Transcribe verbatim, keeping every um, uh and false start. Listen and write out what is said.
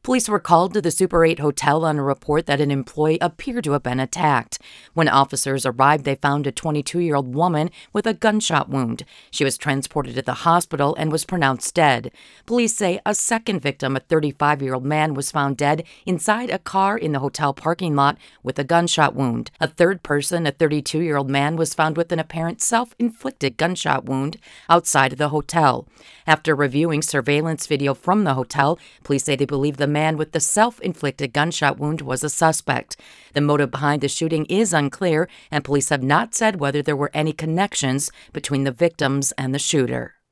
Police were called to the Super eight Hotel on a report that an employee appeared to have been attacked. When officers arrived, they found a twenty-two-year-old woman with a gunshot wound. She was transported to the hospital and was pronounced dead. Police say a second victim, a thirty-five-year-old man, was found dead inside a car in the hotel parking lot with a gunshot wound. A third person, a thirty-two-year-old man, was found with an apparent self-inflicted gunshot wound outside of the hotel. After reviewing surveillance video from the hotel, police say they believe the man with the self-inflicted gunshot wound was a suspect. The motive behind the shooting is unclear, and police have not said whether there were any connections between the victims and the shooter.